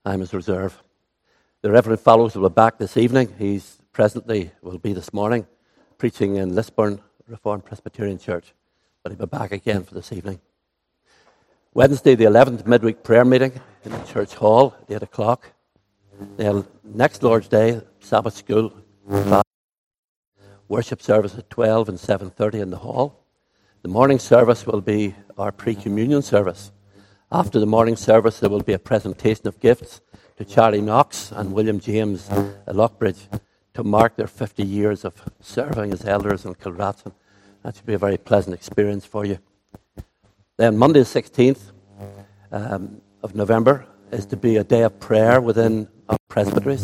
I'm his reserve. The Reverend Fallows will be back this evening. He's presently, will be this morning, preaching in Lisburn Reformed Presbyterian Church. But he'll be back again for this evening. Wednesday, the 11th midweek prayer meeting in the church hall at 8 o'clock. Then next Lord's Day, Sabbath school, worship service at 12 and 7:30 in the hall. The morning service will be our pre-communion service. After the morning service, there will be a presentation of gifts to Charlie Knox and William James at Lockbridge to mark their 50 years of serving as elders in Kilratson. That should be a very pleasant experience for you. Then Monday the 16th of November is to be a day of prayer within our presbyteries.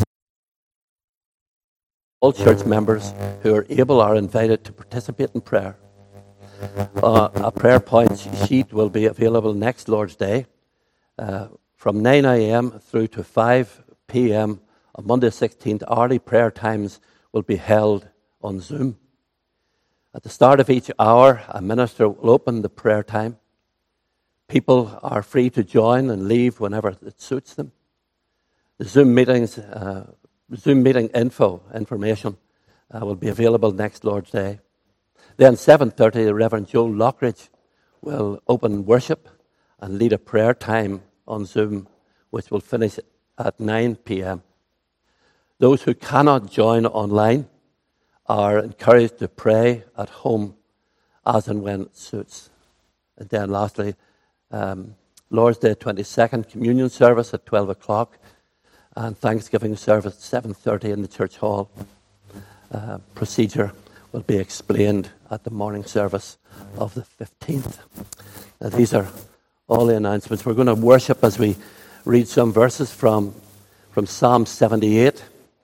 All church members who are able are invited to participate in prayer. A prayer point sheet will be available next Lord's Day from 9 a.m. through to 5 p.m. on Monday the 16th. Hourly prayer times will be held on Zoom. At the start of each hour, a minister will open the prayer time. People are free to join and leave whenever it suits them. The Zoom meeting information will be available next Lord's Day. Then 7:30, the Reverend Joel Lockridge will open worship and lead a prayer time on Zoom, which will finish at 9 p.m. Those who cannot join online are encouraged to pray at home as and when it suits. And then lastly, Lord's Day 22nd, communion service at 12 o'clock and Thanksgiving service at 7:30 in the church hall. Procedure will be explained at the morning service of the 15th. Now, these are all the announcements. We're going to worship as we read some verses from Psalm 78.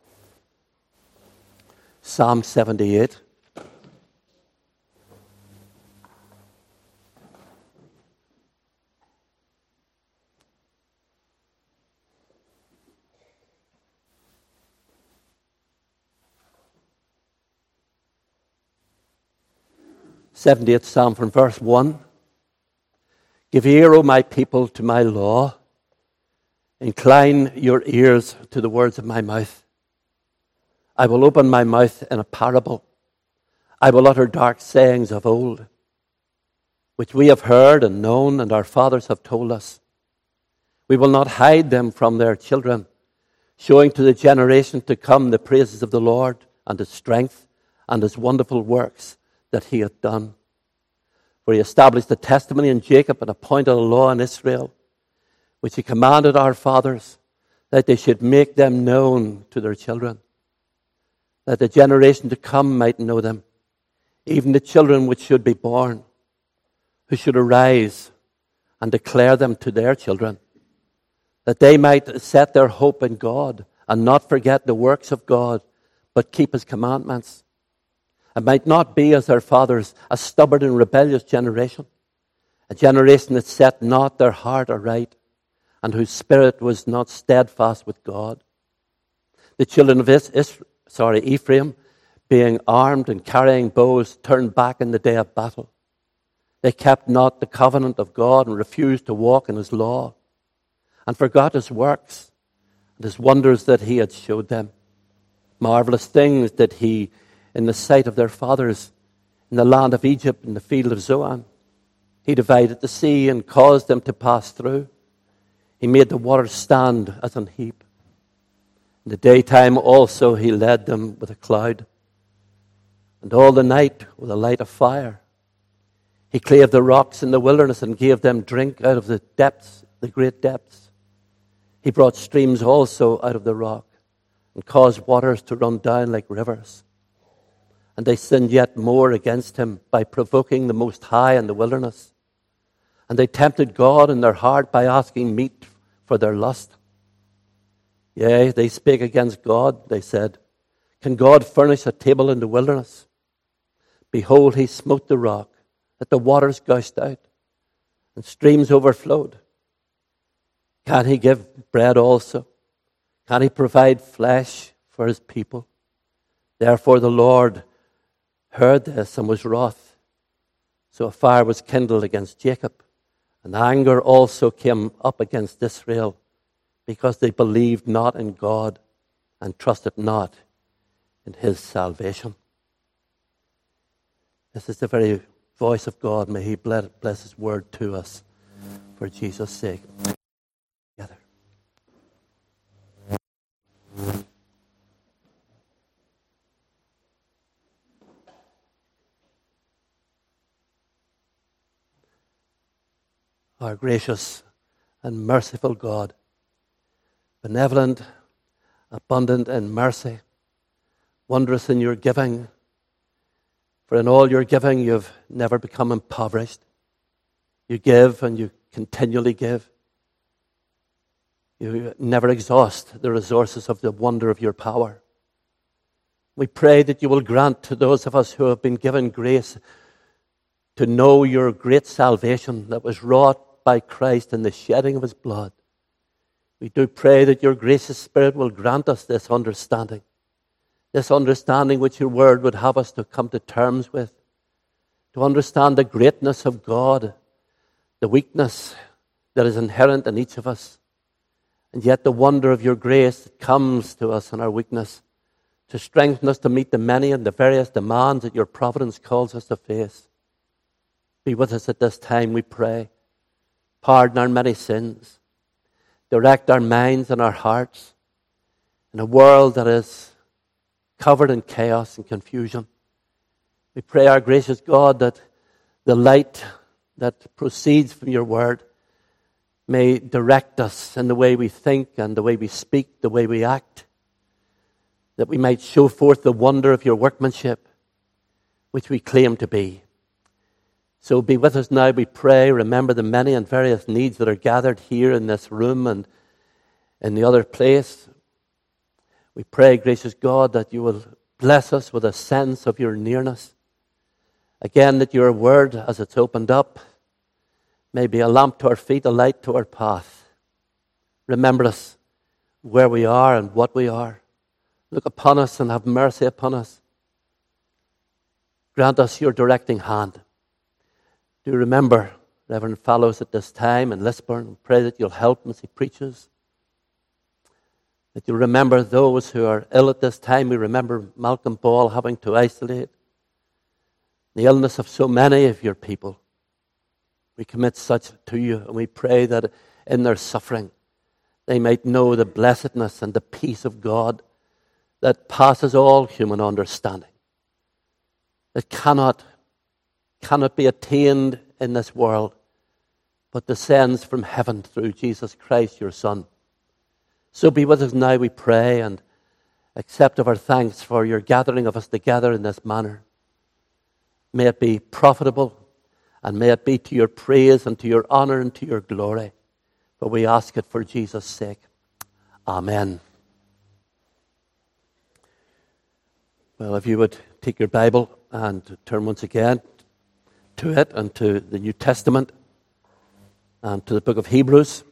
Psalm 78. th Psalm from verse 1. Give ear, O my people, to my law. Incline your ears to the words of my mouth. I will open my mouth in a parable. I will utter dark sayings of old, which we have heard and known, and our fathers have told us. We will not hide them from their children, showing to the generation to come the praises of the Lord and his strength and his wonderful works that he hath done. For he established a testimony in Jacob and appointed a law in Israel, which he commanded our fathers, that they should make them known to their children, that the generation to come might know them, even the children which should be born, who should arise and declare them to their children, that they might set their hope in God and not forget the works of God, but keep his commandments, and might not be as their fathers, a stubborn and rebellious generation, a generation that set not their heart aright, and whose spirit was not steadfast with God. The children of Ephraim, being armed and carrying bows, turned back in the day of battle. They kept not the covenant of God and refused to walk in his law, and forgot his works and his wonders that he had showed them. Marvelous things did he in the sight of their fathers, in the land of Egypt, in the field of Zoan. He divided the sea and caused them to pass through. He made the waters stand as an heap. In the daytime also he led them with a cloud, and all the night with a light of fire. He clave the rocks in the wilderness and gave them drink out of the depths, the great depths. He brought streams also out of the rock and caused waters to run down like rivers. And they sinned yet more against him by provoking the Most High in the wilderness. And they tempted God in their heart by asking meat for their lust. Yea, they spake against God, they said, can God furnish a table in the wilderness? Behold, he smote the rock, that the waters gushed out, and streams overflowed. Can he give bread also? Can he provide flesh for his people? Therefore the Lord heard this and was wroth. So a fire was kindled against Jacob, and anger also came up against Israel, because they believed not in God and trusted not in his salvation. This is the very voice of God. May he bless his word to us for Jesus' sake. Together. Our gracious and merciful God, benevolent, abundant in mercy, wondrous in your giving, for in all your giving you've never become impoverished. You give and you continually give. You never exhaust the resources of the wonder of your power. We pray that you will grant to those of us who have been given grace to know your great salvation that was wrought by Christ in the shedding of his blood. We do pray that your gracious Spirit will grant us this understanding which your word would have us to come to terms with, to understand the greatness of God, the weakness that is inherent in each of us, and yet the wonder of your grace that comes to us in our weakness, to strengthen us to meet the many and the various demands that your providence calls us to face. Be with us at this time, we pray. Pardon our many sins. Direct our minds and our hearts in a world that is covered in chaos and confusion. We pray, our gracious God, that the light that proceeds from your word may direct us in the way we think and the way we speak, the way we act, that we might show forth the wonder of your workmanship, which we claim to be. So be with us now, we pray. Remember the many and various needs that are gathered here in this room and in the other place. We pray, gracious God, that you will bless us with a sense of your nearness. Again, that your word, as it's opened up, may be a lamp to our feet, a light to our path. Remember us where we are and what we are. Look upon us and have mercy upon us. Grant us your directing hand. Do remember Reverend Fallows at this time in Lisburn, and pray that you'll help him as he preaches. That you'll remember those who are ill at this time. We remember Malcolm Ball having to isolate. The illness of so many of your people. We commit such to you, and we pray that in their suffering they might know the blessedness and the peace of God that passes all human understanding, that cannot be attained in this world, but descends from heaven through Jesus Christ, your Son. So be with us now, we pray, and accept of our thanks for your gathering of us together in this manner. May it be profitable, and may it be to your praise and to your honor and to your glory. For we ask it for Jesus' sake. Amen. Well, if you would take your Bible and turn once again to it and to the New Testament and to the book of Hebrews.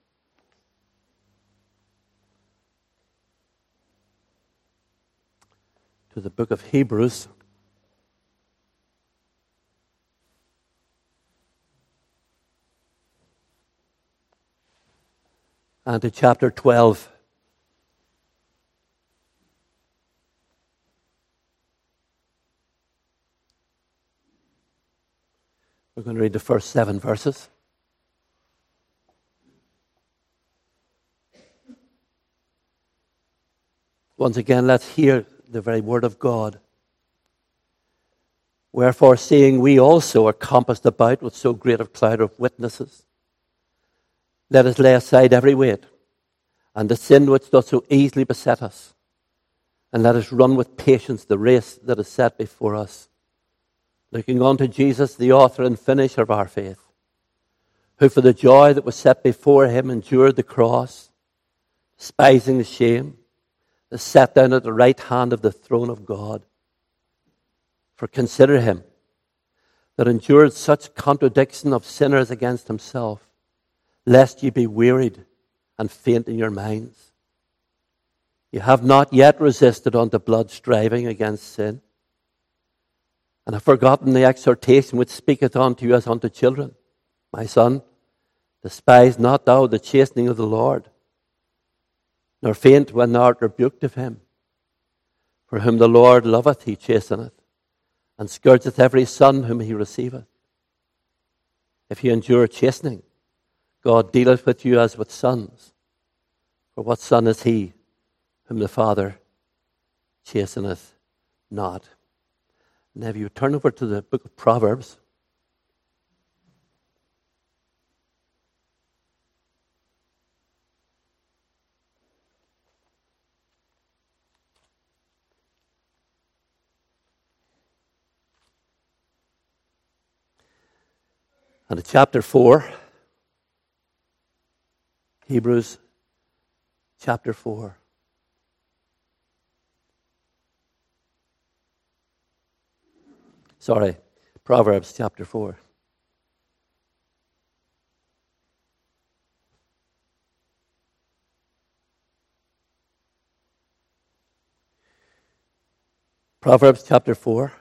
To the book of Hebrews. And to chapter 12. We're going to read the first 7 verses. Once again, let's hear the very word of God. Wherefore, seeing we also are compassed about with so great a cloud of witnesses, let us lay aside every weight and the sin which doth so easily beset us, and let us run with patience the race that is set before us, looking unto Jesus, the author and finisher of our faith, who for the joy that was set before him endured the cross, despising the shame, is set down at the right hand of the throne of God. For consider him that endured such contradiction of sinners against himself, lest ye be wearied and faint in your minds. You have not yet resisted unto blood, striving against sin, and have forgotten the exhortation which speaketh unto you as unto children. My son, despise not thou the chastening of the Lord, nor faint when thou art rebuked of him. For whom the Lord loveth, he chasteneth, and scourgeth every son whom he receiveth. If you endure chastening, God dealeth with you as with sons. For what son is he whom the Father chasteneth not? Now if you turn over to the book of Proverbs, and in chapter 4, Hebrews chapter 4. Sorry, Proverbs chapter 4. Proverbs chapter 4.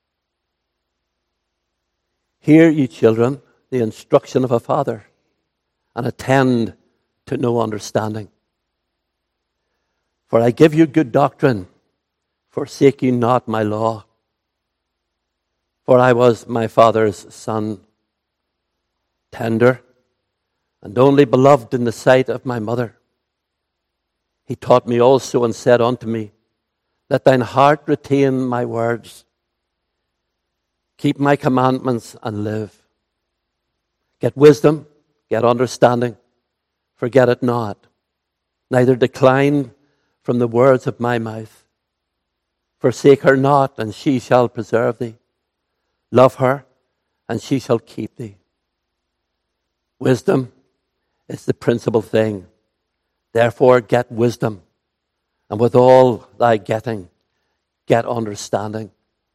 Hear, ye children, the instruction of a father, and attend to no understanding. For I give you good doctrine, forsake ye not my law. For I was my father's son, tender, and only beloved in the sight of my mother. He taught me also and said unto me, let thine heart retain my words. Keep my commandments and live. Get wisdom, get understanding. Forget it not. Neither decline from the words of my mouth. Forsake her not, and she shall preserve thee. Love her, and she shall keep thee. Wisdom is the principal thing. Therefore get wisdom, and with all thy getting, get understanding.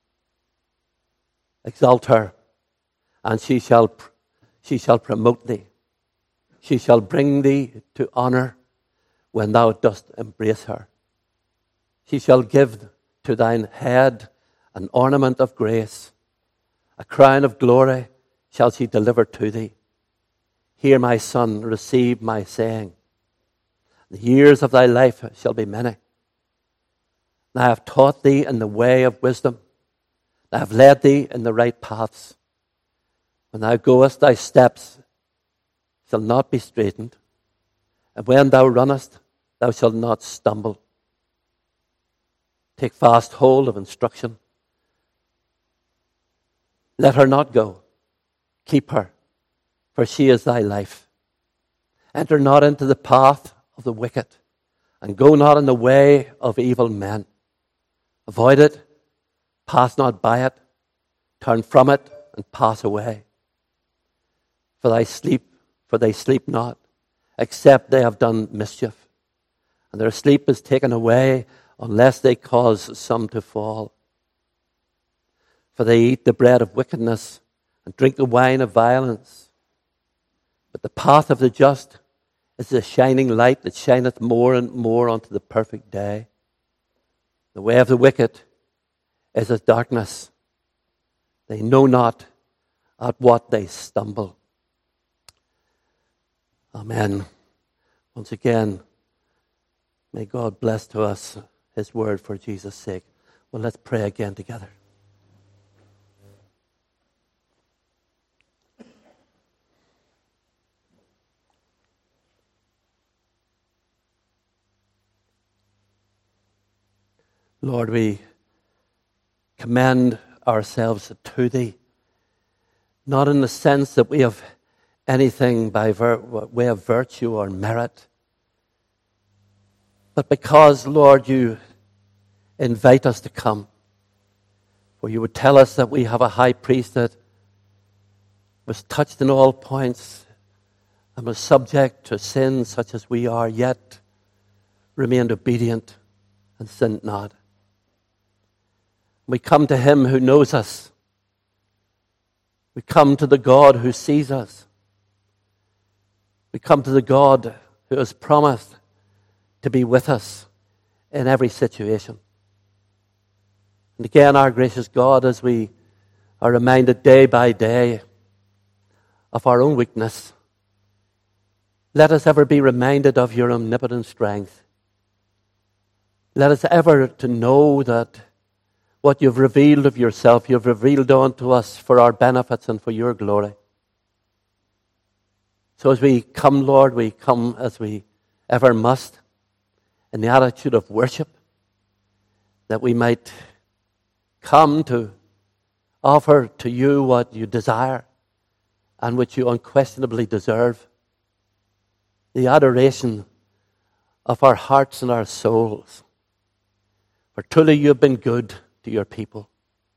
Exalt her, and she shall promote thee. She shall bring thee to honor when thou dost embrace her. She shall give to thine head an ornament of grace. A crown of glory shall she deliver to thee. Hear, my son, receive my saying. The years of thy life shall be many. And I have taught thee in the way of wisdom. I have led thee in the right paths. When thou goest, thy steps shall not be straitened. And when thou runnest, thou shalt not stumble. Take fast hold of instruction. Let her not go. Keep her, for she is thy life. Enter not into the path of the wicked, and go not in the way of evil men. Avoid it, pass not by it, turn from it, and pass away. For they sleep not, except they have done mischief. And their sleep is taken away, unless they cause some to fall. For they eat the bread of wickedness, and drink the wine of violence. But the path of the just is a shining light that shineth more and more unto the perfect day. The way of the wicked is as darkness. They know not at what they stumble. Amen. Once again, may God bless to us his word for Jesus' sake. Well, let's pray again together. Lord, we commend ourselves to thee, not in the sense that we have anything by way of virtue or merit, but because, Lord, you invite us to come. For you would tell us that we have a high priest that was touched in all points and was subject to sin such as we are, yet remained obedient and sinned not. We come to him who knows us. We come to the God who sees us. We come to the God who has promised to be with us in every situation. And again, our gracious God, as we are reminded day by day of our own weakness, let us ever be reminded of your omnipotent strength. Let us ever to know that what you've revealed of yourself, you've revealed unto us for our benefits and for your glory. So as we come, Lord, we come as we ever must, in the attitude of worship, that we might come to offer to you what you desire and which you unquestionably deserve. The adoration of our hearts and our souls. For truly you have been good to your people.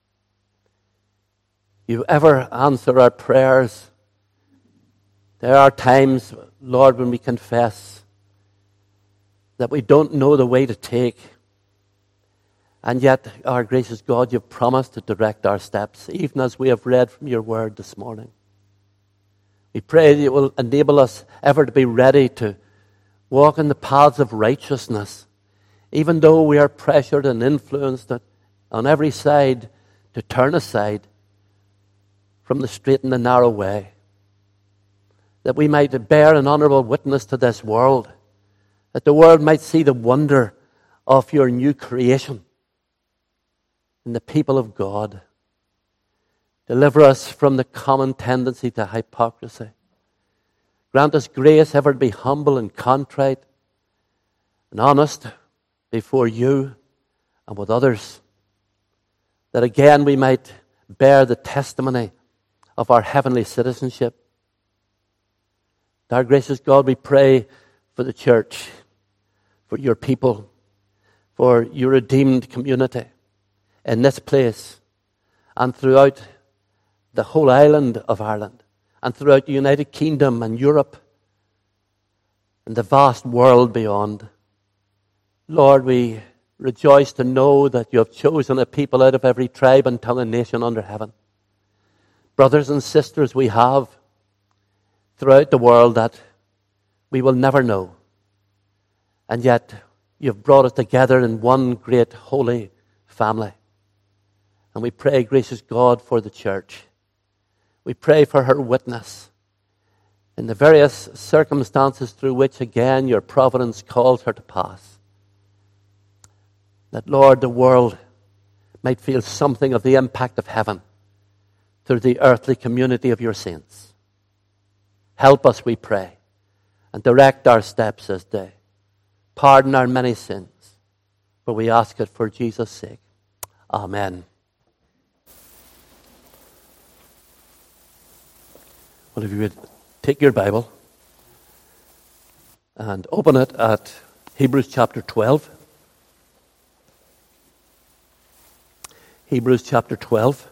You ever answer our prayers. There are times, Lord, when we confess that we don't know the way to take. And yet, our gracious God, you've promised to direct our steps, even as we have read from your word this morning. We pray that you will enable us ever to be ready to walk in the paths of righteousness, even though we are pressured and influenced on every side to turn aside from the straight and the narrow way, that we might bear an honourable witness to this world, that the world might see the wonder of your new creation in the people of God. Deliver us from the common tendency to hypocrisy. Grant us grace ever to be humble and contrite and honest before you and with others, that again we might bear the testimony of our heavenly citizenship. Our gracious God, we pray for the church, for your people, for your redeemed community in this place and throughout the whole island of Ireland and throughout the United Kingdom and Europe and the vast world beyond. Lord, we rejoice to know that you have chosen a people out of every tribe and tongue and nation under heaven. Brothers and sisters we have throughout the world that we will never know. And yet you've brought us together in one great holy family. And we pray, gracious God, for the church. We pray for her witness in the various circumstances through which, again, your providence calls her to pass. That, Lord, the world might feel something of the impact of heaven through the earthly community of your saints. Help us, we pray, and direct our steps this day. Pardon our many sins, for we ask it for Jesus' sake. Amen. Well, if you would take your Bible and open it at Hebrews chapter 12. Hebrews chapter 12.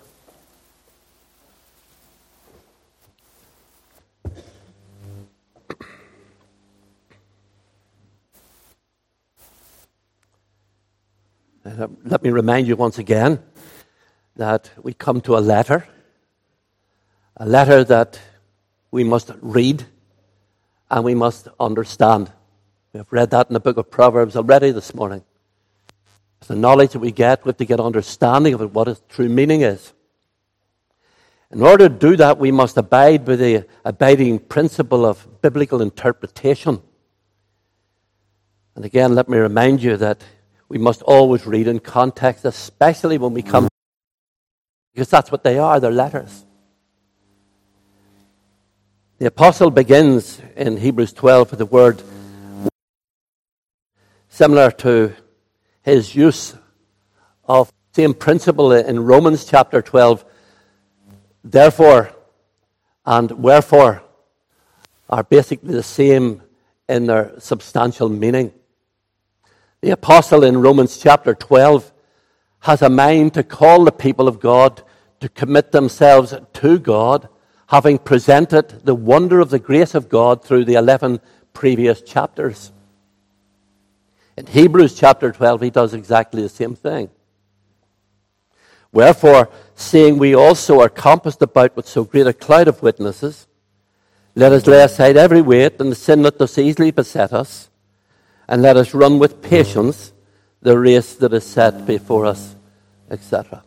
Let me remind you once again that we come to a letter that we must read and we must understand. We have read that in the book of Proverbs already this morning. The knowledge that we have to get understanding of it, what its true meaning is. In order to do that, we must abide by the abiding principle of biblical interpretation. And again, let me remind you that we must always read in context, especially when we come, because that's what they are, they're letters. The apostle begins in Hebrews 12 with the word similar to his use of the same principle in Romans chapter 12. Therefore and wherefore are basically the same in their substantial meaning. The apostle in Romans chapter 12 has a mind to call the people of God to commit themselves to God, having presented the wonder of the grace of God through the 11 previous chapters. In Hebrews chapter 12, he does exactly the same thing. Wherefore, seeing we also are compassed about with so great a cloud of witnesses, let us lay aside every weight and the sin that does easily beset us, and let us run with patience the race that is set before us, etc.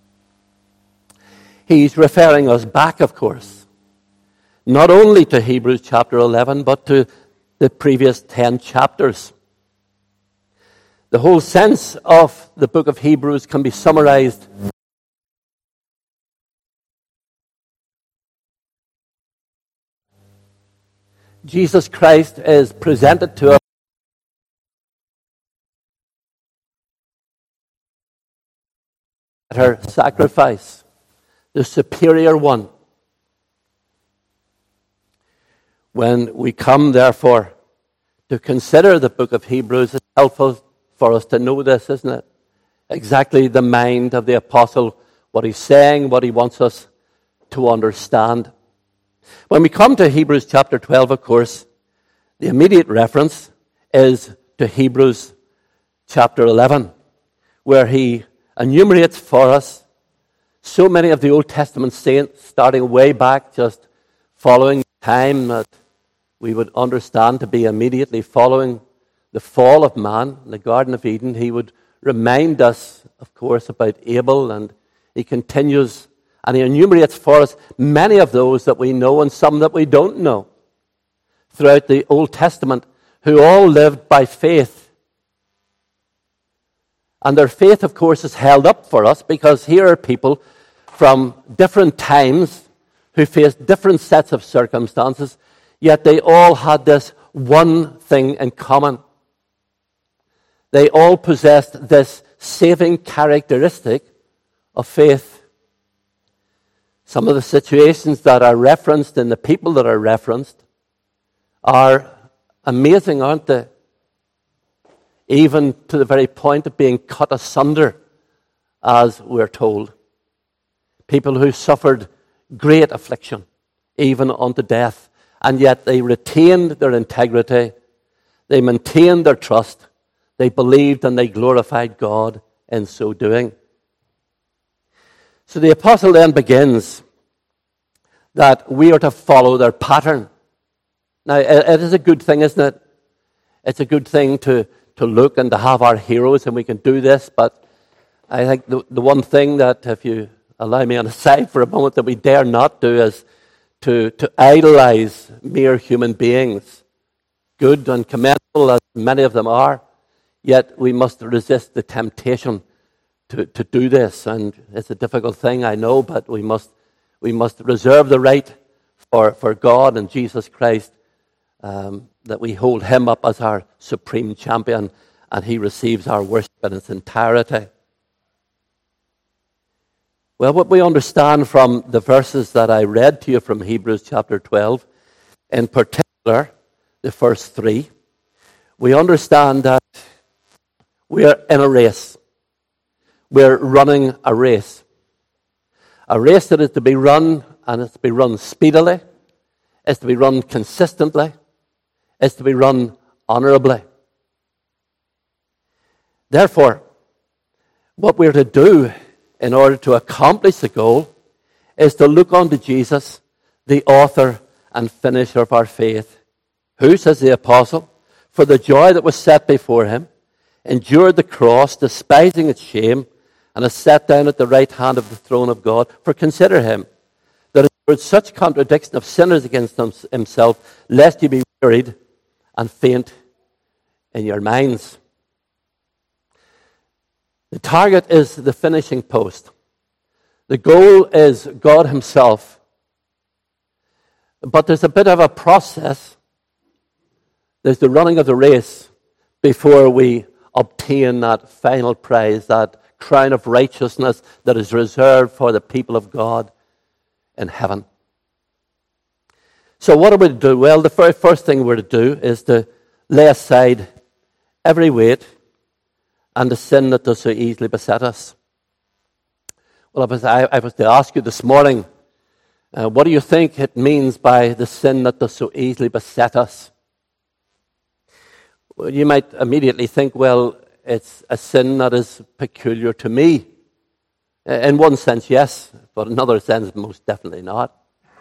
He's referring us back, of course, not only to Hebrews chapter 11, but to the previous 10 chapters. The whole sense of the book of Hebrews can be summarized Jesus Christ is presented to us as her sacrifice, the superior one. When we come, therefore, to consider the book of Hebrews, it's helpful for us to know this, isn't it? Exactly the mind of the apostle, what he's saying, what he wants us to understand. When we come to Hebrews chapter 12, of course, the immediate reference is to Hebrews chapter 11, where he enumerates for us so many of the Old Testament saints, starting way back, just following time that we would understand to be immediately following the fall of man in the Garden of Eden. He would remind us, of course, about Abel, and he continues and he enumerates for us many of those that we know and some that we don't know throughout the Old Testament, who all lived by faith. And their faith, of course, is held up for us because here are people from different times who faced different sets of circumstances, yet they all had this one thing in common. They all possessed this saving characteristic of faith. Some of the situations that are referenced and the people that are referenced are amazing, aren't they? Even to the very point of being cut asunder, as we're told. People who suffered great affliction, even unto death, and yet they retained their integrity, they maintained their trust, they believed and they glorified God in so doing. So the apostle then begins that we are to follow their pattern. Now, it is a good thing, isn't it? It's a good thing to look and to have our heroes, and we can do this, but I think the one thing that, if you allow me on the side for a moment, that we dare not do is to idolize mere human beings, good and commendable as many of them are, yet we must resist the temptation to do this, and it's a difficult thing, I know, but we must reserve the right for God and Jesus Christ, that we hold him up as our supreme champion, and he receives our worship in its entirety. Well, what we understand from the verses that I read to you from Hebrews chapter 12, in particular, the first three, we understand that we are in a race. We're running a race. A race that is to be run, and it's to be run speedily. It's to be run consistently. It's to be run honorably. Therefore, what we're to do in order to accomplish the goal is to look unto Jesus, the author and finisher of our faith, who, says the apostle, for the joy that was set before him, endured the cross, despising its shame, and is set down at the right hand of the throne of God. For consider him, that endured such contradiction of sinners against himself, lest you be wearied and faint in your minds. The target is the finishing post. The goal is God himself. But there's a bit of a process. There's the running of the race before we obtain that final prize, that crown of righteousness that is reserved for the people of God in heaven. So what are we to do? Well, the very first thing we're to do is to lay aside every weight and the sin that does so easily beset us. Well, I was to ask you this morning, what do you think it means by the sin that does so easily beset us? Well, you might immediately think, well, it's a sin that is peculiar to me. In one sense, yes, but in another sense, most definitely not.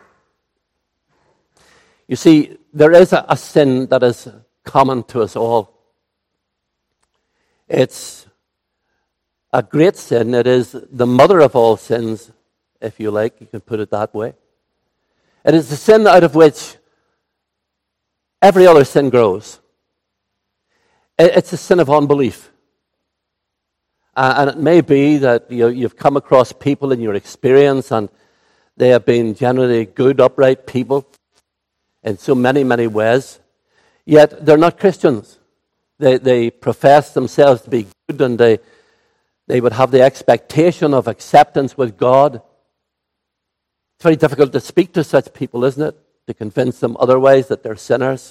You see, there is a sin that is common to us all. It's a great sin. It is the mother of all sins, if you like. You can put it that way. It is the sin out of which every other sin grows. It's the sin of unbelief. And it may be that you've come across people in your experience and they have been generally good, upright people in so many, many ways. Yet they're not Christians. They profess themselves to be good, and they would have the expectation of acceptance with God. It's very difficult to speak to such people, isn't it? To convince them otherwise that they're sinners.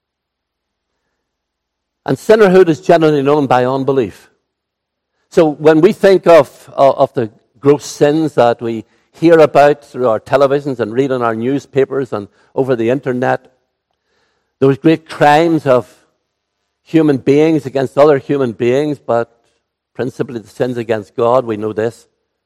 And sinnerhood is generally known by unbelief. So when we think of the gross sins that we hear about through our televisions and read in our newspapers and over the internet, those great crimes of human beings against other human beings, but principally the sins against God, we know this.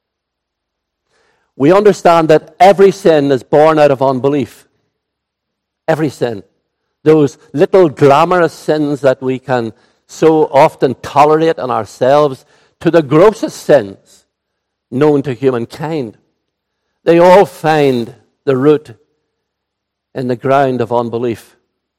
We understand that every sin is born out of unbelief. Every sin. Those little glamorous sins that we can so often tolerate in ourselves, to the grossest sins known to humankind. They all find the root in the ground of unbelief.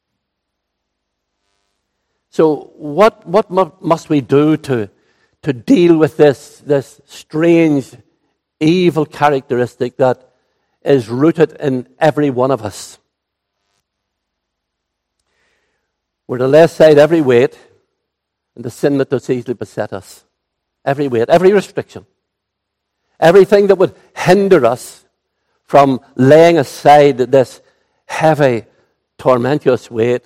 So what must we do to deal with this strange, evil characteristic that is rooted in every one of us? We're to lay aside every weight and the sin that does easily beset us. Every weight, every restriction. Everything that would hinder us from laying aside this heavy, tormentuous weight.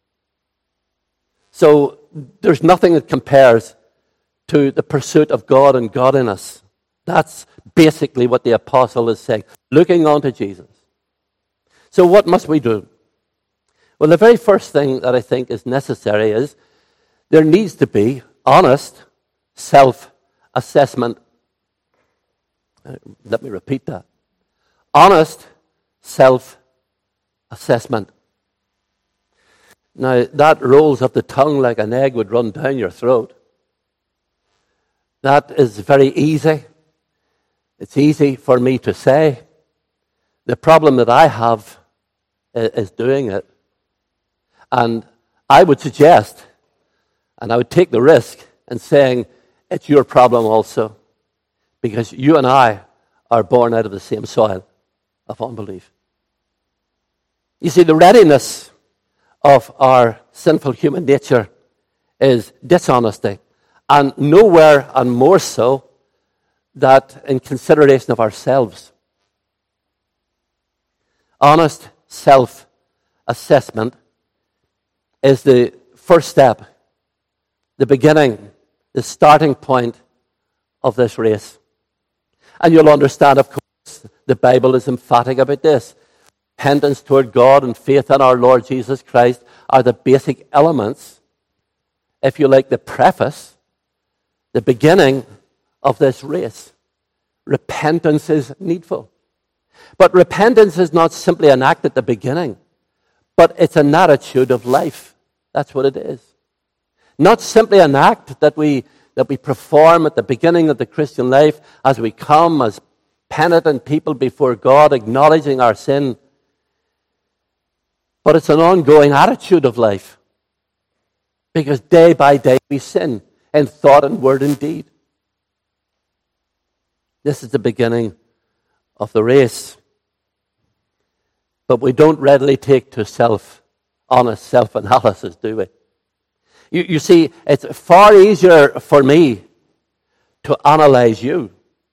So there's nothing that compares to the pursuit of God and godliness. That's basically what the apostle is saying, looking on to Jesus. So what must we do? Well, the very first thing that I think is necessary is there needs to be honest self-assessment. Let me repeat that. Honest self-assessment. Now, that rolls up the tongue like an egg would run down your throat. That is very easy. It's easy for me to say. The problem that I have is doing it. And I would suggest, and I would take the risk in saying, it's your problem also. Because you and I are born out of the same soil of unbelief. You see, the readiness of our sinful human nature is dishonesty. And nowhere and more so that in consideration of ourselves. Honest self-assessment is the first step, the beginning, the starting point of this race. And you'll understand, of course, the Bible is emphatic about this. Repentance toward God and faith in our Lord Jesus Christ are the basic elements, if you like, the preface, the beginning of this race. Repentance is needful. But repentance is not simply an act at the beginning, but it's an attitude of life. That's what it is. Not simply an act that we perform at the beginning of the Christian life as we come as penitent people before God, acknowledging our sin. But it's an ongoing attitude of life. Because day by day we sin in thought and word and deed. This is the beginning of the race. But we don't readily take to honest self-analysis, do we? You see, it's far easier for me to analyze you,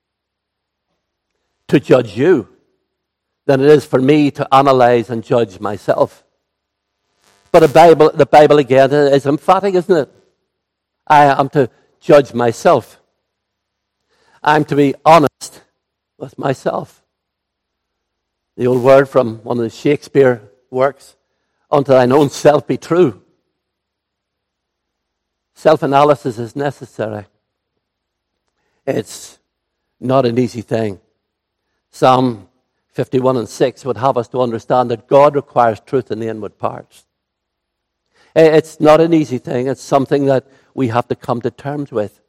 to judge you, than it is for me to analyze and judge myself. But the Bible again is emphatic, isn't it? I am to judge myself. I'm to be honest with myself. The old word from one of the Shakespeare works, unto thine own self be true. Self-analysis is necessary. It's not an easy thing. Psalm 51:6 would have us to understand that God requires truth in the inward parts. It's not an easy thing. It's something that we have to come to terms with.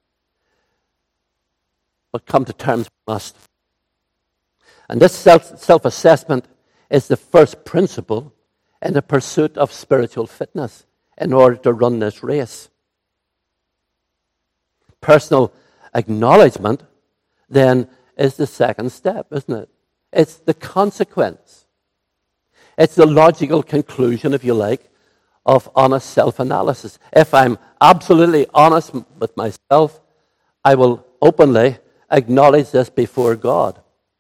But come to terms we must. And this self-assessment is the first principle in the pursuit of spiritual fitness in order to run this race. Personal acknowledgement then is the second step, isn't it? It's the consequence. It's the logical conclusion, if you like, of honest self-analysis. If I'm absolutely honest with myself, I will openly acknowledge this before God.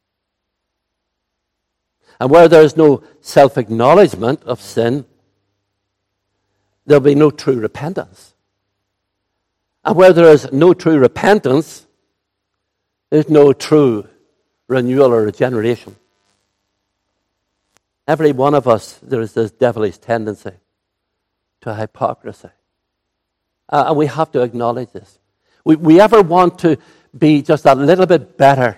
And where there is no self-acknowledgement of sin, there'll be no true repentance. And where there is no true repentance, there's no true renewal or regeneration. Every one of us, there is this devilish tendency to hypocrisy. And we have to acknowledge this. We ever want to be just a little bit better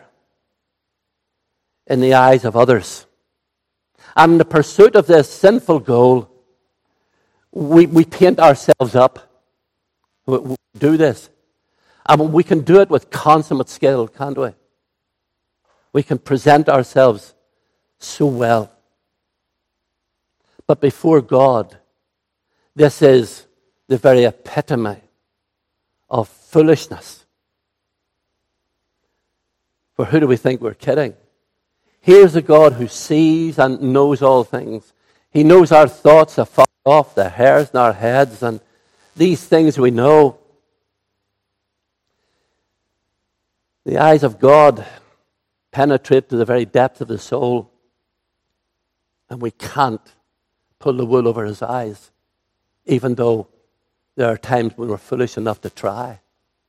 in the eyes of others. And in the pursuit of this sinful goal, we paint ourselves up. We do this. And we can do it with consummate skill, can't we? We can present ourselves so well. But before God, this is the very epitome of foolishness. For who do we think we're kidding? Here's a God who sees and knows all things. He knows our thoughts are far off the hairs in our heads, and these things we know. The eyes of God penetrate to the very depth of the soul, and we can't pull the wool over his eyes, even though there are times when we're foolish enough to try.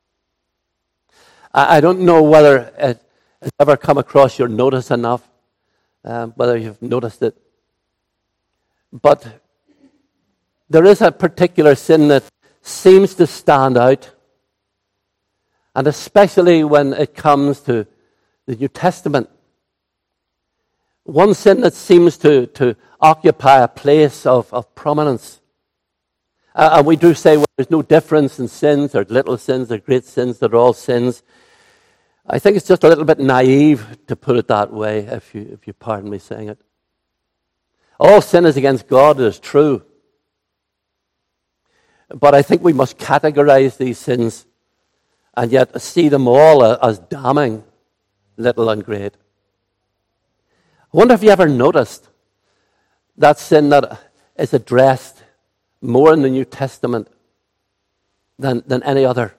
I don't know whether it has ever come across your notice enough, whether you've noticed it, but there is a particular sin that seems to stand out, and especially when it comes to the New Testament. One sin that seems to occupy a place of prominence. And we do say, well, there's no difference in sins. There's little sins, there's great sins, they're all sins. I think it's just a little bit naive to put it that way, if you pardon me saying it. All sin is against God, it is true. But I think we must categorize these sins and yet see them all as damning, little and great. I wonder if you ever noticed that sin that is addressed more in the New Testament than any other.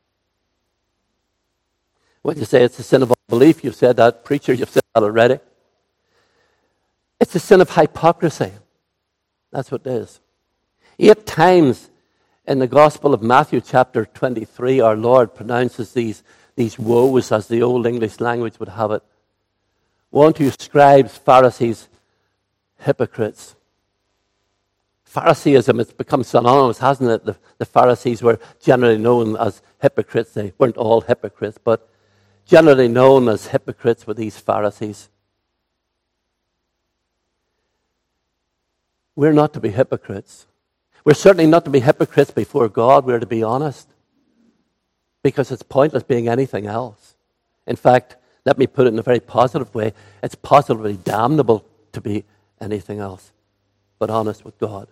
When you say it's a sin of unbelief, you've said that. Preacher, you've said that already. It's a sin of hypocrisy. That's what it is. 8 times in the Gospel of Matthew chapter 23, our Lord pronounces these woes, as the old English language would have it. Woe unto you, scribes, Pharisees, hypocrites. Phariseeism, it's become synonymous, hasn't it? The Pharisees were generally known as hypocrites. They weren't all hypocrites, but generally known as hypocrites were these Pharisees. We're not to be hypocrites. We're certainly not to be hypocrites before God. We're to be honest, because it's pointless being anything else. In fact, let me put it in a very positive way. It's positively damnable to be anything else but honest with God.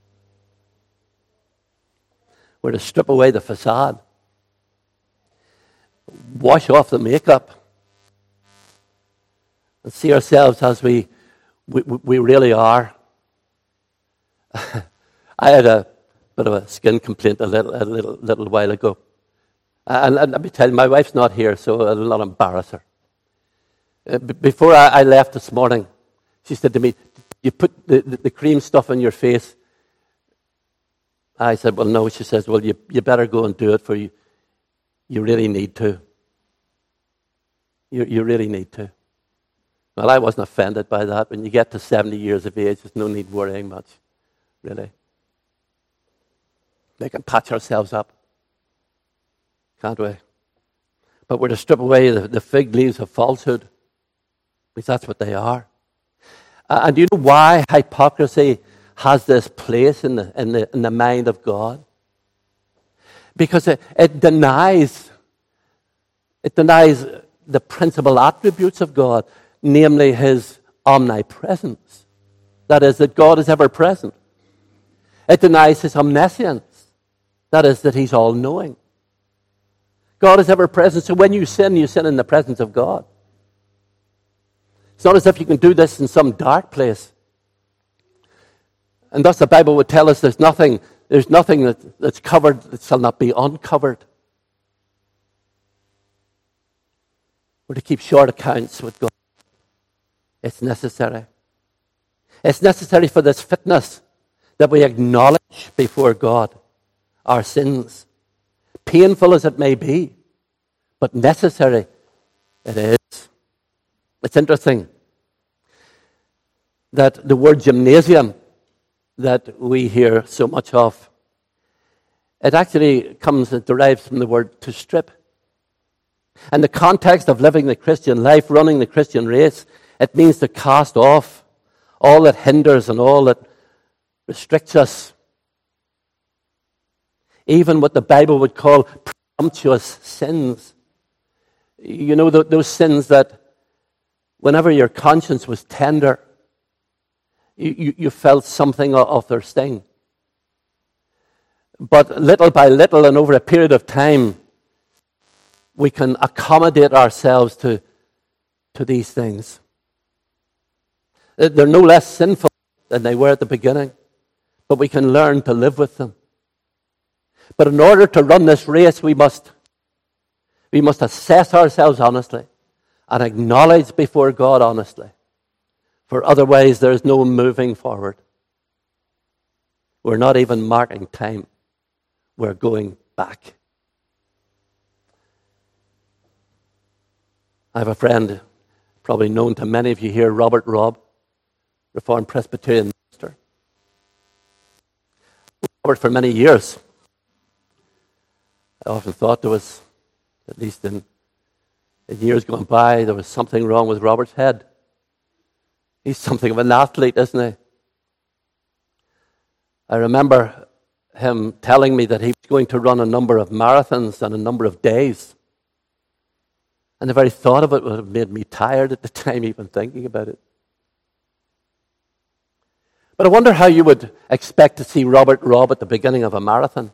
We're to strip away the facade, wash off the makeup, and see ourselves as we really are. I had a bit of a skin complaint a little while ago. And let me tell you, my wife's not here, so I'll not embarrass her. Before I left this morning, she said to me, "You put the cream stuff on your face?" I said, "Well, no." She says, "Well, you better go and do it, for you really need to. You really need to." Well, I wasn't offended by that. When you get to 70 years of age, there's no need worrying much, really. We can patch ourselves up, can't we? But we're to strip away the fig leaves of falsehood, because that's what they are. And do you know why hypocrisy has this place in the mind of God? Because it denies the principal attributes of God, namely his omnipresence. That is, that God is ever present. It denies his omniscience. That is, that he's all-knowing. God is ever present. So when you sin in the presence of God. It's not as if you can do this in some dark place. And thus the Bible would tell us there's nothing that's covered that shall not be uncovered. We're to keep short accounts with God. It's necessary. It's necessary for this fitness that we acknowledge before God our sins. Painful as it may be, but necessary it is. It's interesting that the word gymnasium that we hear so much of, it derives from the word to strip. And the context of living the Christian life, running the Christian race, it means to cast off all that hinders and all that restricts us. Even what the Bible would call presumptuous sins. You know, those sins that whenever your conscience was tender, you felt something of their sting. But little by little and over a period of time, we can accommodate ourselves to these things. They're no less sinful than they were at the beginning, but we can learn to live with them. But in order to run this race, we must assess ourselves honestly and acknowledge before God honestly. For otherwise, there is no moving forward. We're not even marking time. We're going back. I have a friend, probably known to many of you here, Robert Robb, Reformed Presbyterian minister. Robert, for many years, I often thought there was, at least in years gone by, there was something wrong with Robert's head. He's something of an athlete, isn't he? I remember him telling me that he was going to run a number of marathons and a number of days. And the very thought of it would have made me tired at the time, even thinking about it. But I wonder how you would expect to see Robert Robb at the beginning of a marathon.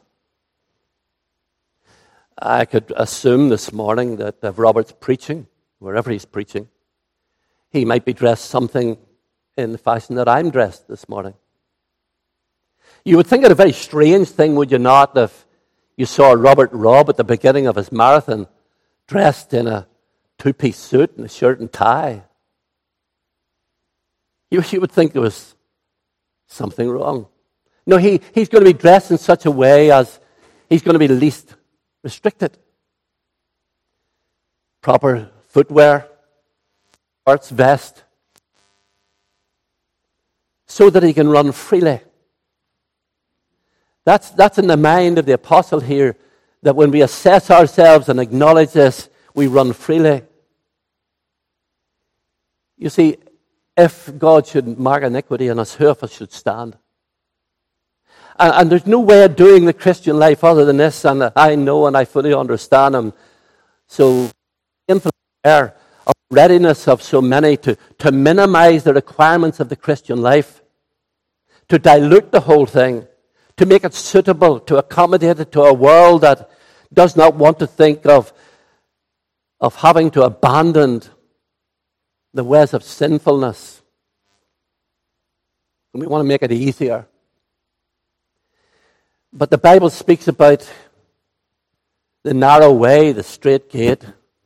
I could assume this morning that if Robert's preaching, wherever he's preaching, he might be dressed something in the fashion that I'm dressed this morning. You would think it a very strange thing, would you not, if you saw Robert Robb at the beginning of his marathon dressed in a two-piece suit and a shirt and tie. You would think there was something wrong. No, he's going to be dressed in such a way as he's going to be least restricted. Proper footwear, shorts, vest, so that he can run freely. That's in the mind of the apostle here, that when we assess ourselves and acknowledge this, we run freely. You see, if God should mark iniquity in us, who of us should stand? And there's no way of doing the Christian life other than this, and I know and I fully understand him. So, infinite aware of the readiness of so many to minimize the requirements of the Christian life, to dilute the whole thing, to make it suitable, to accommodate it to a world that does not want to think of having to abandon the ways of sinfulness. And we want to make it easier. But the Bible speaks about the narrow way, the straight gate.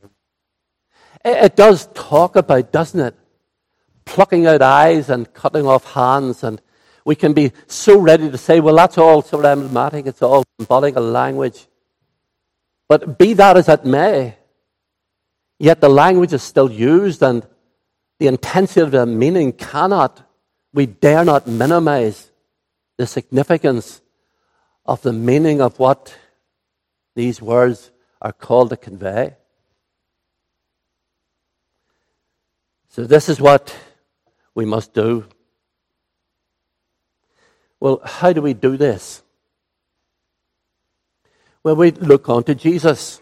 It does talk about, doesn't it, plucking out eyes and cutting off hands. And we can be so ready to say, well, that's all sort of emblematic, it's all symbolic language. But be that as it may, yet the language is still used, and the intensity of the meaning we dare not minimize the significance of the meaning of what these words are called to convey. So this is what we must do. Well, how do we do this? Well, we look unto Jesus.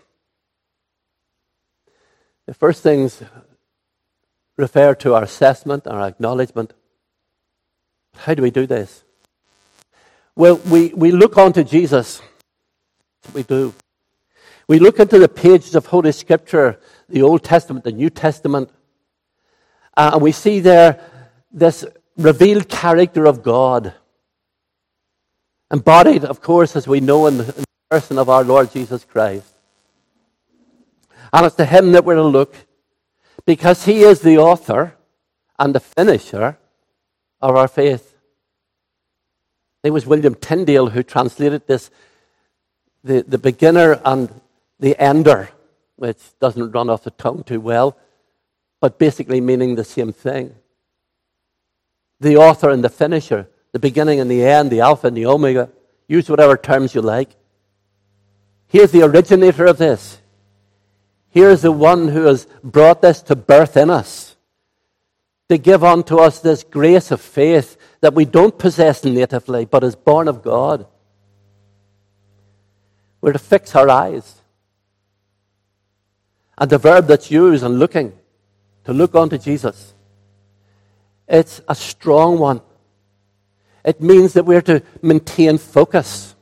The first things refer to our assessment, our acknowledgement. How do we do this? Well, we look unto Jesus. We do. We look into the pages of Holy Scripture, the Old Testament, the New Testament, and we see there this revealed character of God, embodied, of course, as we know, in the person of our Lord Jesus Christ. And it's to him that we're to look, because he is the author and the finisher of our faith. It was William Tyndale who translated this, the beginner and the ender, which doesn't run off the tongue too well, but basically meaning the same thing. The author and the finisher, the beginning and the end, the Alpha and the Omega. Use whatever terms you like. Here's the originator of this. Here's the one who has brought this to birth in us, to give unto us this grace of faith that we don't possess natively, but is born of God. We're to fix our eyes. And the verb that's used in looking, to look unto Jesus, it's a strong one. It means that we're to maintain focus.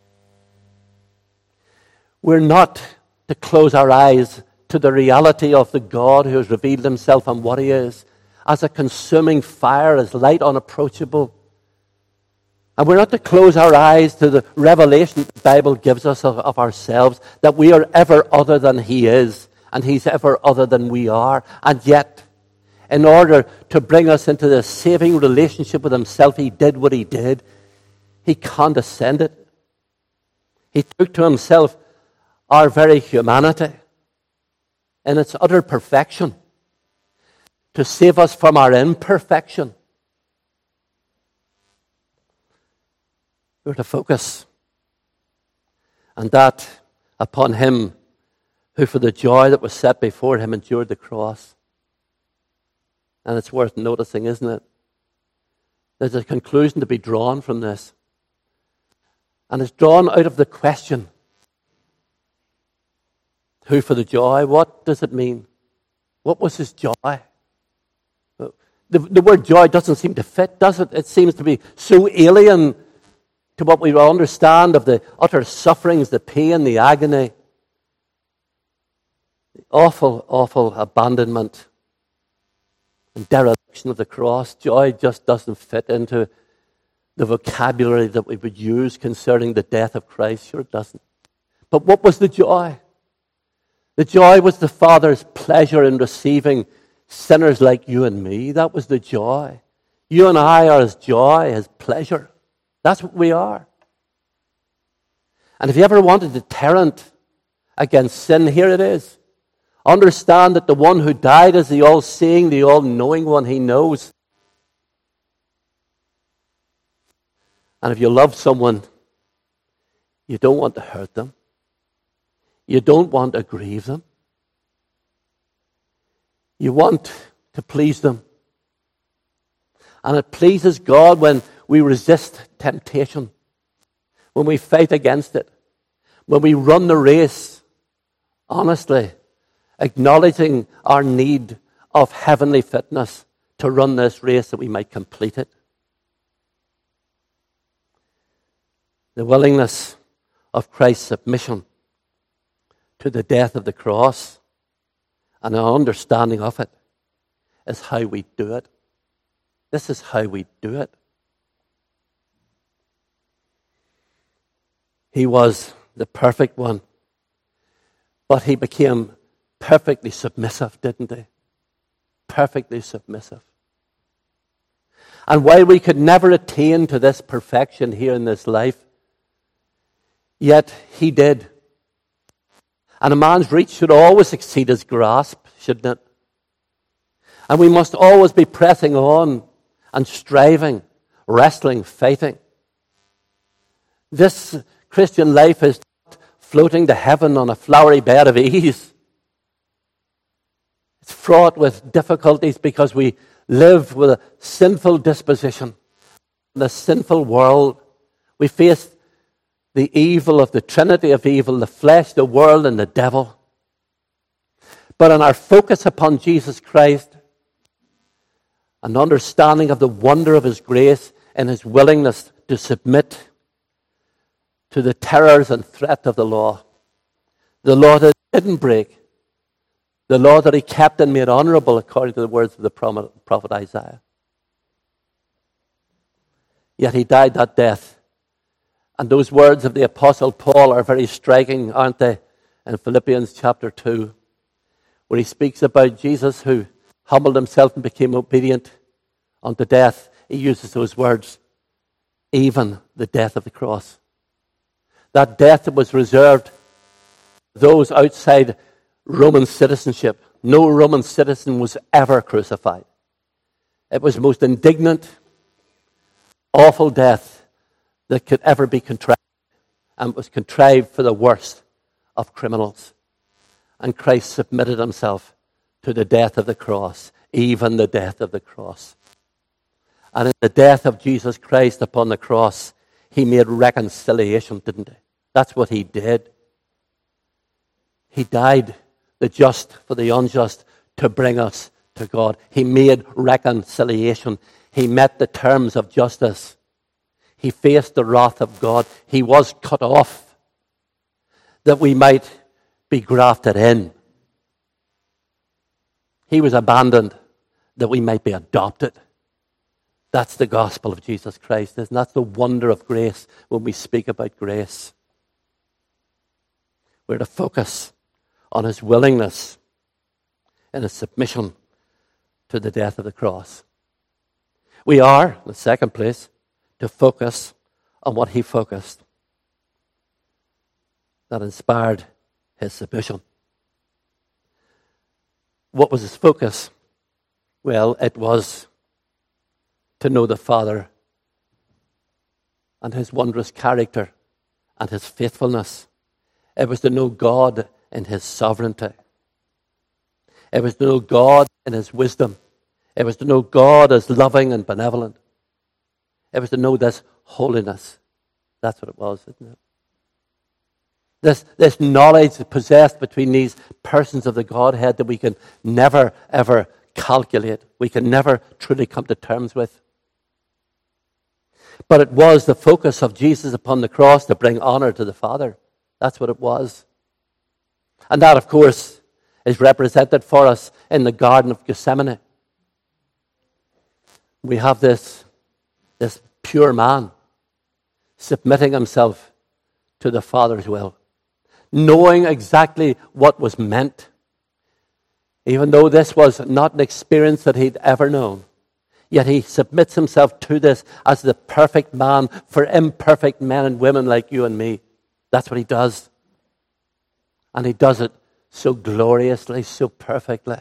We're not to close our eyes to the reality of the God who has revealed himself and what he is, as a consuming fire, as light unapproachable. And we're not to close our eyes to the revelation the Bible gives us of ourselves, that we are ever other than he is, and he's ever other than we are. And yet, in order to bring us into this saving relationship with himself, he did what he did. He condescended. He took to himself our very humanity in its utter perfection, to save us from our imperfection. We're to focus, and that upon him who for the joy that was set before him endured the cross. And it's worth noticing, isn't it? There's a conclusion to be drawn from this. And it's drawn out of the question, who for the joy? What does it mean? What was his joy? The word joy doesn't seem to fit, does it? It seems to be so alien to what we understand of the utter sufferings, the pain, the agony, the awful, awful abandonment and dereliction of the cross. Joy just doesn't fit into the vocabulary that we would use concerning the death of Christ. Sure it doesn't. But what was the joy? The joy was the Father's pleasure in receiving sinners like you and me. That was the joy. You and I are his joy, his pleasure. That's what we are. And if you ever want a deterrent against sin, here it is. Understand that the one who died is the all-seeing, the all-knowing one. He knows. And if you love someone, you don't want to hurt them. You don't want to grieve them. You want to please them. And it pleases God when we resist temptation, when we fight against it, when we run the race honestly, acknowledging our need of heavenly fitness to run this race that we might complete it. The willingness of Christ's submission to the death of the cross and an understanding of it is how we do it. This is how we do it. He was the perfect one, but he became perfectly submissive, didn't he? Perfectly submissive. And while we could never attain to this perfection here in this life, yet he did. And a man's reach should always exceed his grasp, shouldn't it? And we must always be pressing on and striving, wrestling, fighting. This Christian life is not floating to heaven on a flowery bed of ease. It's fraught with difficulties because we live with a sinful disposition. In a sinful world, we face the evil of the trinity of evil, the flesh, the world, and the devil. But in our focus upon Jesus Christ, an understanding of the wonder of his grace and his willingness to submit to the terrors and threat of the law, the law that he didn't break, the law that he kept and made honorable according to the words of the prophet Isaiah. Yet he died that death. And those words of the Apostle Paul are very striking, aren't they? In Philippians chapter 2, where he speaks about Jesus who humbled himself and became obedient unto death. He uses those words, even the death of the cross. That death that was reserved for those outside Roman citizenship. No Roman citizen was ever crucified. It was the most indignant, awful death that could ever be contrived, and was contrived for the worst of criminals. And Christ submitted himself to the death of the cross, even the death of the cross. And in the death of Jesus Christ upon the cross, he made reconciliation, didn't he? That's what he did. He died, the just for the unjust, to bring us to God. He made reconciliation. He met the terms of justice. He faced the wrath of God. He was cut off that we might be grafted in. He was abandoned that we might be adopted. That's the gospel of Jesus Christ, isn't that the wonder of grace when we speak about grace? We're to focus on his willingness and his submission to the death of the cross. We are, in the second place, to focus on what he focused that inspired his submission. What was his focus? Well, it was to know the Father and his wondrous character and his faithfulness. It was to know God in his sovereignty. It was to know God in his wisdom. It was to know God as loving and benevolent. It was to know this holiness. That's what it was, isn't it? This knowledge possessed between these persons of the Godhead that we can never, ever calculate. We can never truly come to terms with. But it was the focus of Jesus upon the cross to bring honor to the Father. That's what it was. And that, of course, is represented for us in the Garden of Gethsemane. We have this pure man submitting himself to the Father's will, knowing exactly what was meant, even though this was not an experience that he'd ever known. Yet he submits himself to this as the perfect man for imperfect men and women like you and me. That's what he does. And he does it so gloriously, so perfectly.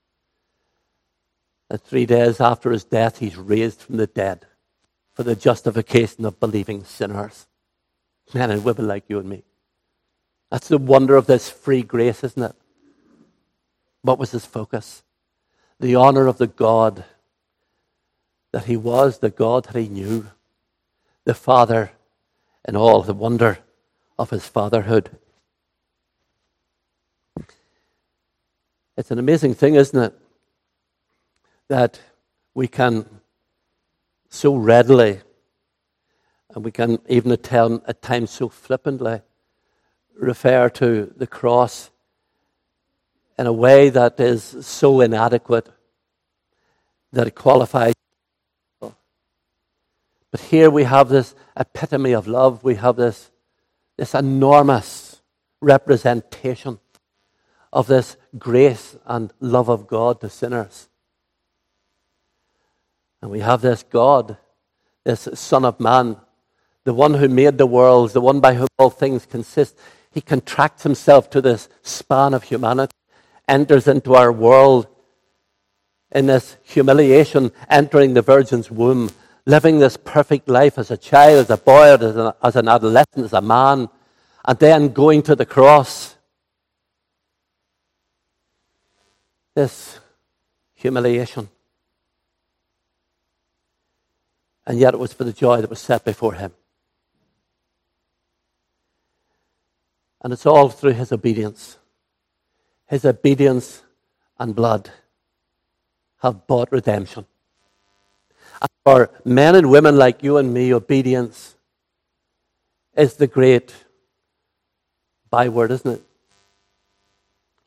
And 3 days after his death, he's raised from the dead for the justification of believing sinners, men and women like you and me. That's the wonder of this free grace, isn't it? What was his focus? The honor of the God that he was, the God that he knew, the Father, and all the wonder of his fatherhood. It's an amazing thing, isn't it, that we can so readily, and we can even at times so flippantly, refer to the cross in a way that is so inadequate that it qualifies. But here we have this epitome of love. We have this enormous representation of this grace and love of God to sinners. And we have this God, this Son of Man, the one who made the worlds, the one by whom all things consist. He contracts himself to this span of humanity, enters into our world in this humiliation, entering the Virgin's womb, living this perfect life as a child, as a boy, as an adolescent, as a man, and then going to the cross. This humiliation. And yet it was for the joy that was set before him. And it's all through his obedience. His obedience and blood have bought redemption. And for men and women like you and me, obedience is the great byword, isn't it?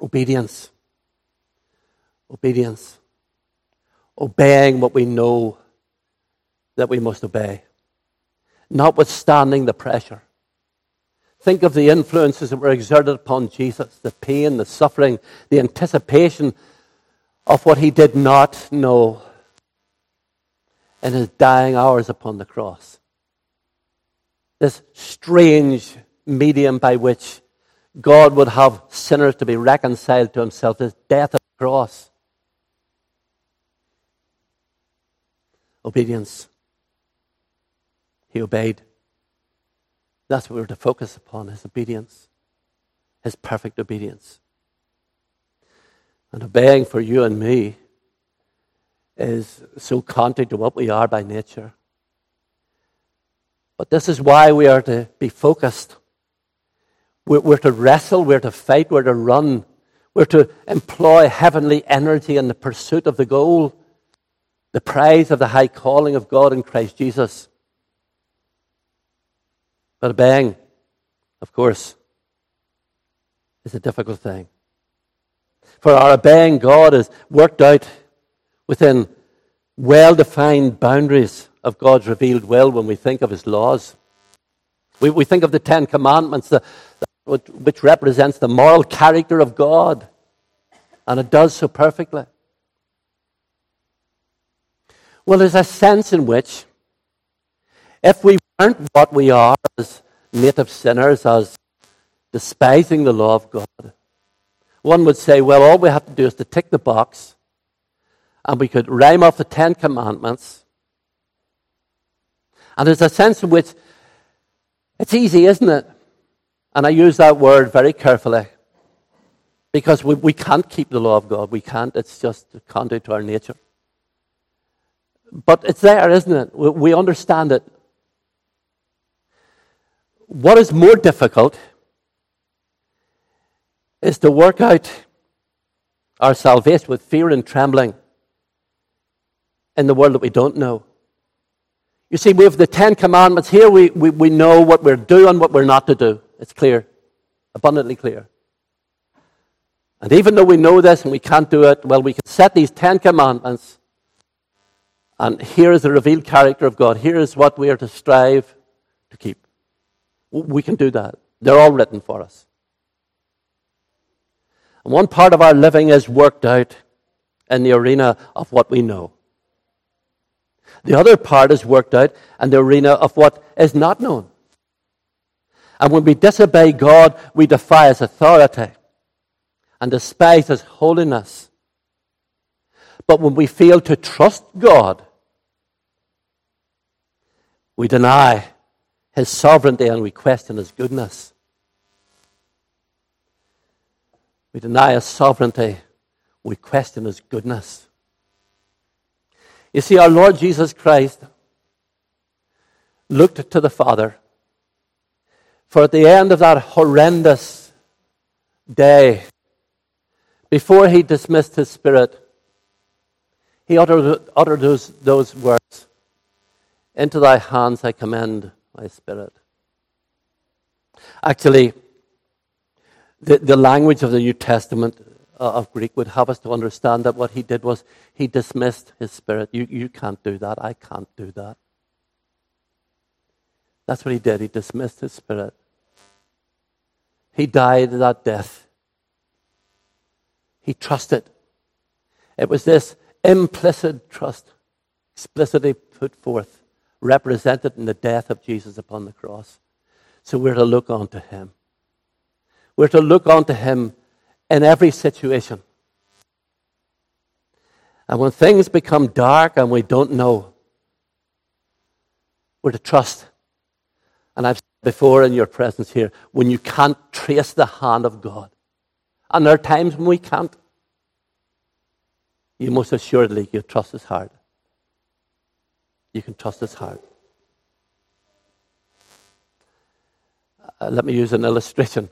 Obedience. Obedience. Obeying what we know that we must obey. Notwithstanding the pressure. Think of the influences that were exerted upon Jesus, the pain, the suffering, the anticipation of what he did not know in his dying hours upon the cross. This strange medium by which God would have sinners to be reconciled to himself, his death on the cross. Obedience. He obeyed. That's what we're to focus upon, his obedience. His perfect obedience. And obeying for you and me is so contrary to what we are by nature. But this is why we are to be focused. We're to wrestle, we're to fight, we're to run. We're to employ heavenly energy in the pursuit of the goal, the prize of the high calling of God in Christ Jesus. But obeying, of course, is a difficult thing. For our obeying God is worked out within well-defined boundaries of God's revealed will when we think of his laws. We think of the Ten Commandments, which represents the moral character of God. And it does so perfectly. Well, there's a sense in which if we weren't what we are as native sinners, as despising the law of God, one would say, well, all we have to do is to tick the box and we could rhyme off the Ten Commandments. And there's a sense in which it's easy, isn't it? And I use that word very carefully because we can't keep the law of God. We can't. It's just contrary to our nature. But it's there, isn't it? We understand it. What is more difficult is to work out our salvation with fear and trembling in the world that we don't know. You see, we have the Ten Commandments here. We know what we're doing, what we're not to do. It's clear, abundantly clear. And even though we know this and we can't do it, well, we can set these 10 commandments. And here is the revealed character of God. Here is what we are to strive to keep. We can do that. They're all written for us. And one part of our living is worked out in the arena of what we know. The other part is worked out in the arena of what is not known. And when we disobey God, we defy his authority and despise his holiness. But when we fail to trust God, we deny his sovereignty and we question his goodness. We deny his sovereignty, we question his goodness. You see, our Lord Jesus Christ looked to the Father. For at the end of that horrendous day, before he dismissed his spirit, he uttered those words, "Into thy hands I commend my spirit." Actually, the language of the New Testament of Greek would have us to understand that what he did was he dismissed his spirit. You can't do that. I can't do that. That's what he did. He dismissed his spirit. He died that death. He trusted. It was this implicit trust, explicitly put forth, represented in the death of Jesus upon the cross. So we're to look on to him. We're to look on to him in every situation. And when things become dark and we don't know, we're to trust. And I've said before in your presence here, when you can't trace the hand of God, and there are times when we can't, you most assuredly you trust his heart. You can trust his heart. Let me use an illustration.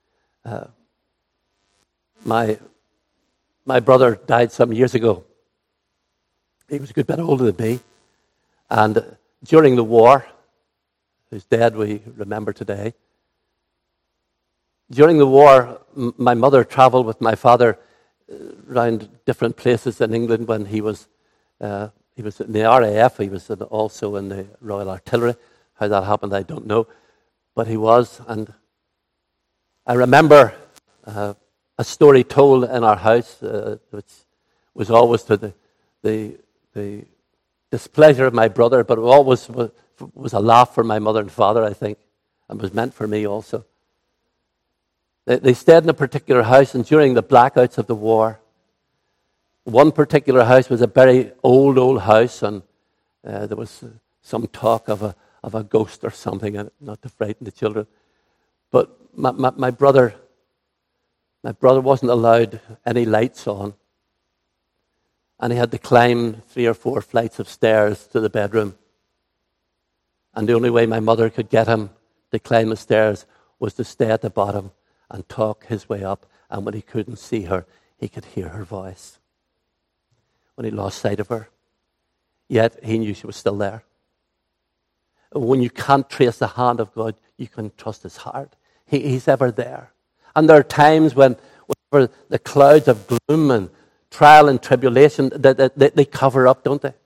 My brother died some years ago. He was a good bit older than me. And during the war, whose dead we remember today, During the war, my mother travelled with my father around different places in England when he was in the RAF. He was also in the Royal Artillery. How that happened, I don't know. But he was. And I remember a story told in our house, which was always to the displeasure of my brother, but it always was a laugh for my mother and father, I think, and was meant for me also. They stayed in a particular house, and during the blackouts of the war, one particular house was a very old house, and there was some talk of a ghost or something, and not to frighten the children. But my brother wasn't allowed any lights on, and he had to climb 3 or 4 flights of stairs to the bedroom. And the only way my mother could get him to climb the stairs was to stay at the bottom and talk his way up. And when he couldn't see her, he could hear her voice. When he lost sight of her, yet he knew she was still there. When you can't trace the hand of God, you can trust his heart. He's ever there. And there are times when the clouds of gloom and trial and tribulation, they cover up, don't they?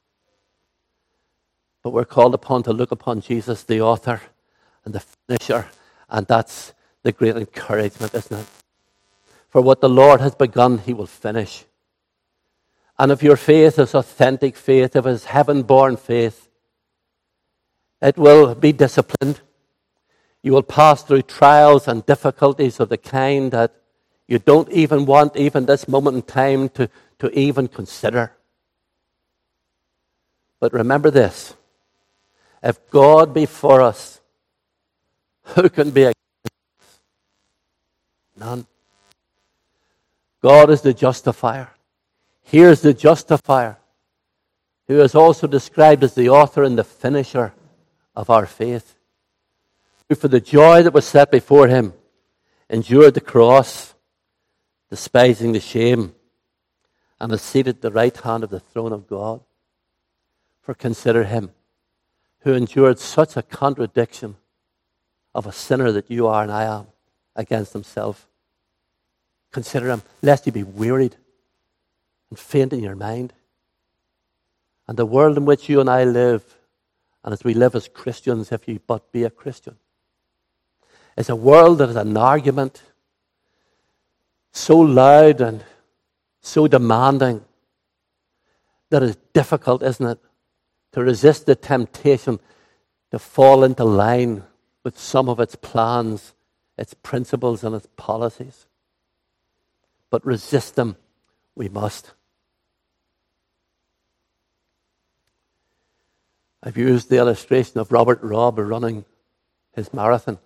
But we're called upon to look upon Jesus, the author and the finisher, and that's the great encouragement, isn't it? For what the Lord has begun, he will finish. And if your faith is authentic faith, if it's heaven-born faith, it will be disciplined. You will pass through trials and difficulties of the kind that you don't even want, even this moment in time, to even consider. But remember this: if God be for us, who can be against us? None. God is the justifier. Here's the justifier, who is also described as the author and the finisher of our faith, who for the joy that was set before him endured the cross, despising the shame, and is seated at the right hand of the throne of God. For consider him who endured such a contradiction of a sinner that you are and I am against himself. Consider him, lest you be wearied and faint in your mind. And the world in which you and I live, and as we live as Christians, if you but be a Christian, is a world that is an argument so loud and so demanding that it's difficult, isn't it, to resist the temptation to fall into line with some of its plans, its principles, and its policies. But resist them we must. I've used the illustration of Robert Robb running his marathon.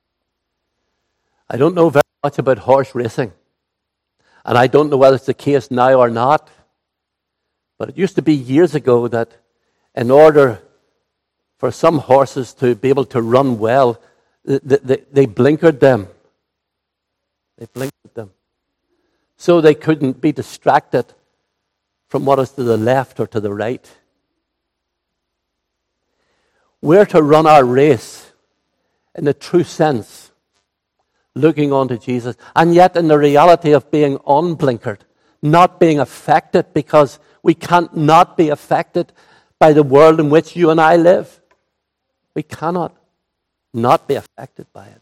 I don't know very much about horse racing, and I don't know whether it's the case now or not, but it used to be years ago that in order for some horses to be able to run well, they blinkered them. They blinkered them. So they couldn't be distracted from what is to the left or to the right. We're to run our race in the true sense, looking on to Jesus, and yet in the reality of being unblinkered, not being affected, because we can't not be affected by the world in which you and I live. We cannot not be affected by it.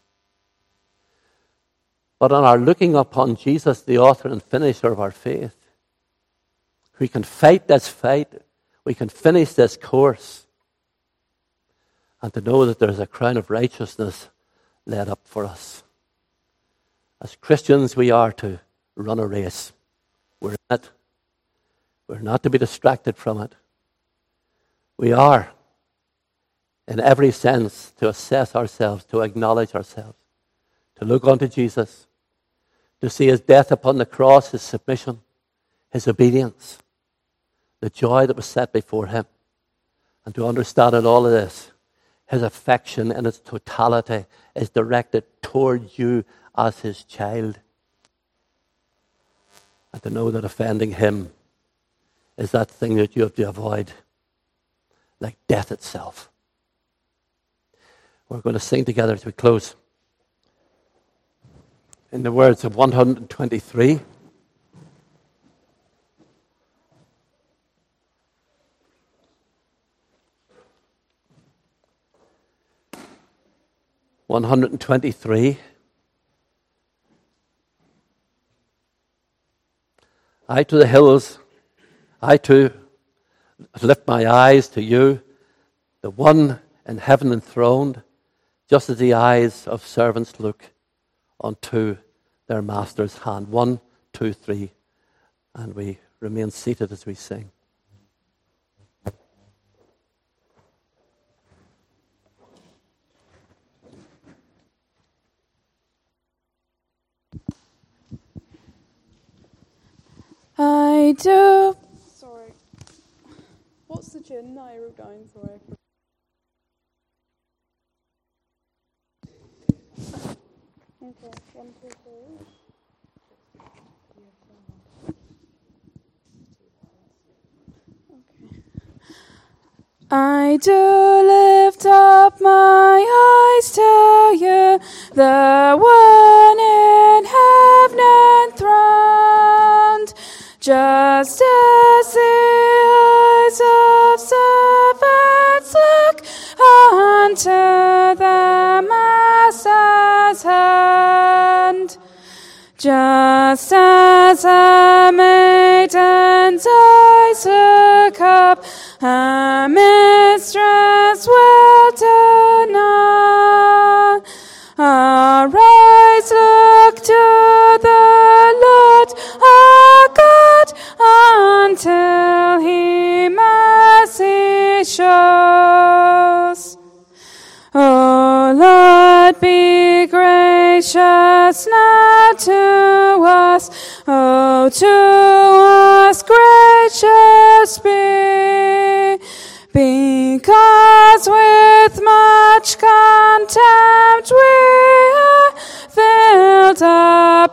But on our looking upon Jesus, the author and finisher of our faith, we can fight this fight, we can finish this course, and to know that there's a crown of righteousness laid up for us. As Christians, we are to run a race. We're in it. We're not to be distracted from it. We are, in every sense, to assess ourselves, to acknowledge ourselves, to look unto Jesus, to see his death upon the cross, his submission, his obedience, the joy that was set before him, and to understand in all of this, his affection in its totality is directed toward you as his child. And to know that offending him is that thing that you have to avoid, like death itself. We're going to sing together as we close. in the words of 123. I to the hills, I too lift my eyes to you, the one in heaven enthroned, just as the eyes of servants look unto their master's hand. 1, 2, 3. And we remain seated as we sing. I do. Sorry. What's the tune that I wrote down? Sorry. Okay, 1, 2, 3. Okay. I do lift up my eyes to you, the one in heaven enthroned, just as the eyes of servants look unto the Master's hand. Just as a maiden's eyes look up, a mistress will deny. Our eyes look to the Lord our God until He mercy shows. O Lord, be gracious now to us. Oh, to us gracious be, because with much contempt we are filled up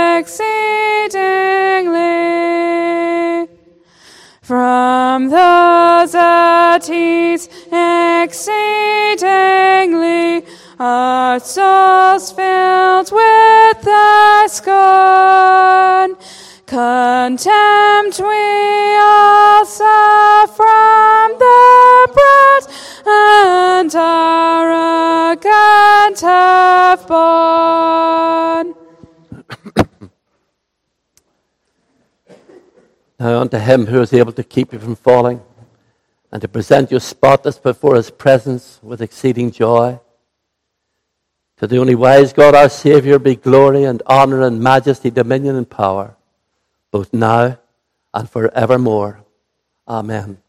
exceedingly. From those that ease exceedingly, our souls filled with thy scorn. Contempt we also from the proud and arrogant have borne. Now unto him who is able to keep you from falling and to present you spotless before his presence with exceeding joy. To the only wise God our Saviour be glory and honour and majesty, dominion and power, both now and forevermore. Amen.